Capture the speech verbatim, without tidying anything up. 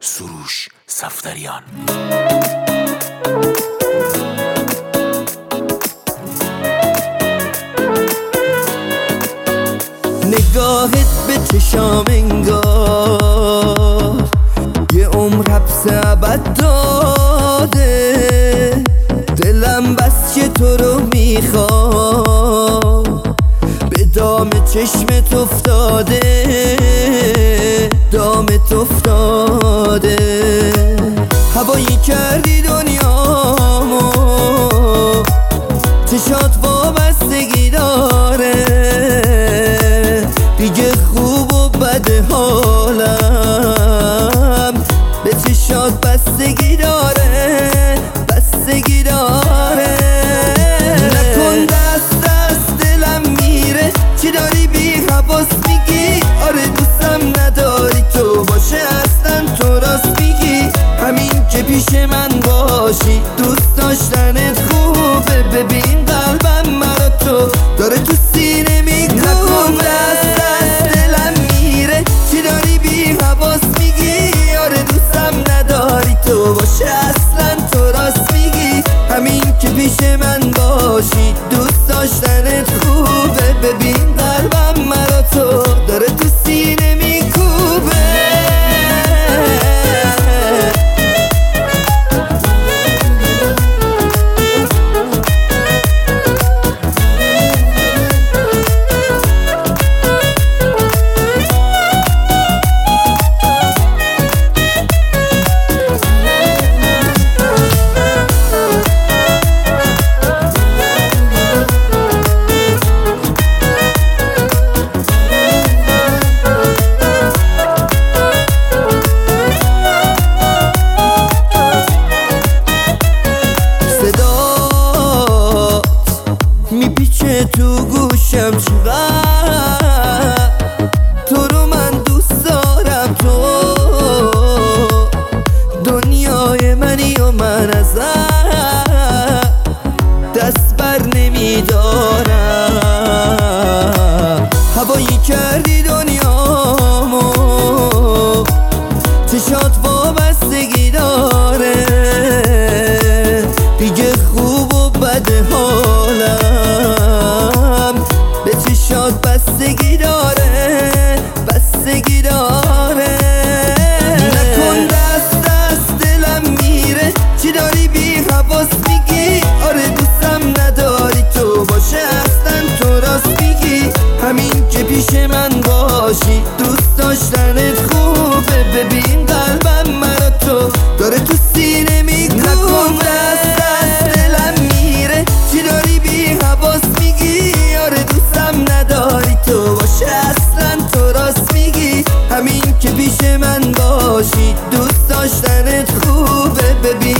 سروش صفدریان. نگاهت به چشام انگار یه عمر حبس ابد داده، دلم بس که تو رو میخوام به دام چشمت افتاده، دامت افتاده. هوایی کردی دنیامو، چشات وابستگی داره، دیگه خوب و بد حالم به چشات بستگی داره، بستگی داره. نکن دست دست دلم میره، چی داری بی حواس میگی؟ آره دوستم نداری تو باشه، اصلا تو راست میگی. همین که پیش من باشی دوست داشتنت خوبه، ببین قلبم مرا تو داره تو سینه میگونه. نکن دست دست دلم میره، چی داری بی حواس میگی؟ آره دوستم نداری تو باشه، اصلا تو راست میگی. همین که پیش من باشی دوست داشتنت خوبه، ببین قلبم مرا تو داره تو سینه میکوبه. میپیچه تو گوشم چقدر تو رو من دوست دارم، تو دنیای منی و من ازت دست بر نمیدارم. هوایی کردی دنیامو، چشات وابستگی داره، دیگه خوب و بد حالم به چشات بستگی داره، بستگی داره. نکن دست دست دلم میره، چی داری بی حواس میگی؟ آره دوستم نداری تو باشه، اصلا تو راست میگی. همین که پیش من باشی دوست داشتنت خوبه، ببین قلبم مرا تو داره تو سینه میگونه. نکن دست دست دلم میره، چی داری بی حواس میگی؟ آره دوستم نداری تو باشه، اصلا تو راست میگی. همین که پیش من باشی دوست داشتنت خوبه، ببین